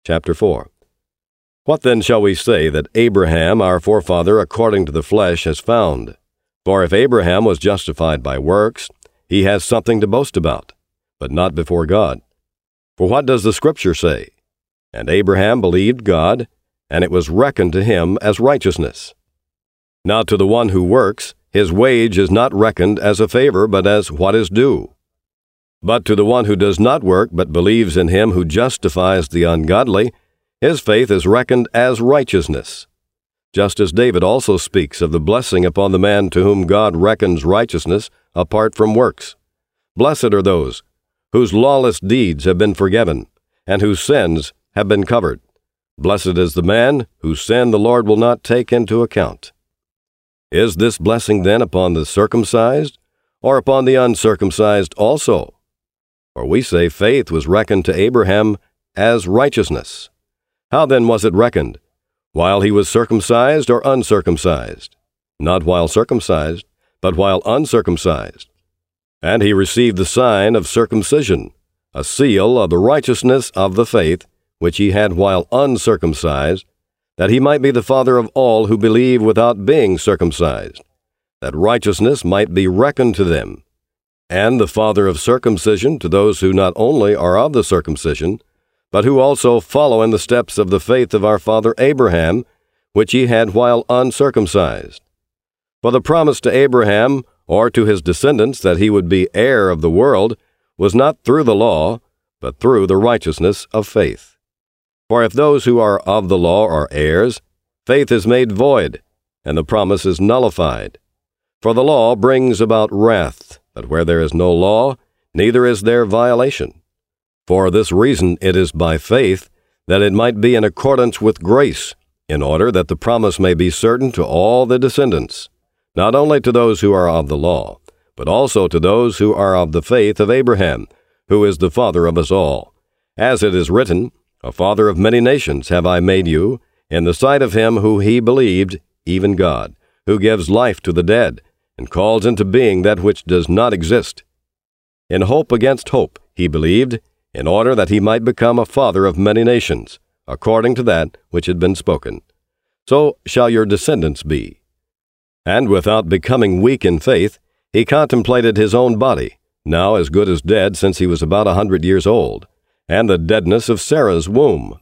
Chapter 4. What then shall we say that Abraham our forefather according to the flesh has found? For if Abraham was justified by works, he has something to boast about, but not before God. For what does the Scripture say? And Abraham believed God, and it was reckoned to him as righteousness. Now to the one who works, his wage is not reckoned as a favor, but as what is due. But to the one who does not work, but believes in him who justifies the ungodly, his faith is reckoned as righteousness. Just as David also speaks of the blessing upon the man to whom God reckons righteousness apart from works. Blessed are those whose lawless deeds have been forgiven, and whose sins have been covered. Blessed is the man whose sin the Lord will not take into account. Is this blessing then upon the circumcised, or upon the uncircumcised also? For we say faith was reckoned to Abraham as righteousness. How then was it reckoned? While he was circumcised or uncircumcised? Not while circumcised, but while uncircumcised. And he received the sign of circumcision, a seal of the righteousness of the faith, which he had while uncircumcised, that he might be the father of all who believe without being circumcised, that righteousness might be reckoned to them, and the father of circumcision to those who not only are of the circumcision, but who also follow in the steps of the faith of our father Abraham, which he had while uncircumcised. For the promise to Abraham, or to his descendants, that he would be heir of the world, was not through the law, but through the righteousness of faith. For if those who are of the law are heirs, faith is made void, and the promise is nullified. For the law brings about wrath, but where there is no law, neither is there violation. For this reason it is by faith, that it might be in accordance with grace, in order that the promise may be certain to all the descendants, not only to those who are of the law, but also to those who are of the faith of Abraham, who is the father of us all. As it is written, A father of many nations have I made you, in the sight of him who he believed, even God, who gives life to the dead, and calls into being that which does not exist. In hope against hope he believed, in order that he might become a father of many nations, according to that which had been spoken. So shall your descendants be. And without becoming weak in faith, he contemplated his own body, now as good as dead since he was about 100 years old, and the deadness of Sarah's womb.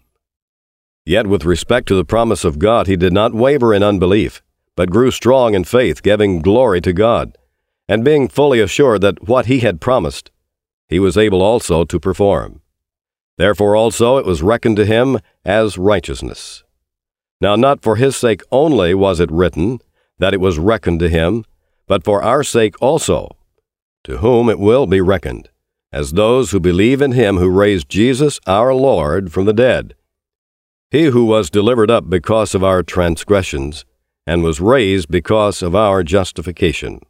Yet with respect to the promise of God he did not waver in unbelief, but grew strong in faith, giving glory to God, and being fully assured that what he had promised, he was able also to perform. Therefore also it was reckoned to him as righteousness. Now not for his sake only was it written, that it was reckoned to him, but for our sake also, to whom it will be reckoned, as those who believe in him who raised Jesus our Lord from the dead. He who was delivered up because of our transgressions, and was raised because of our justification.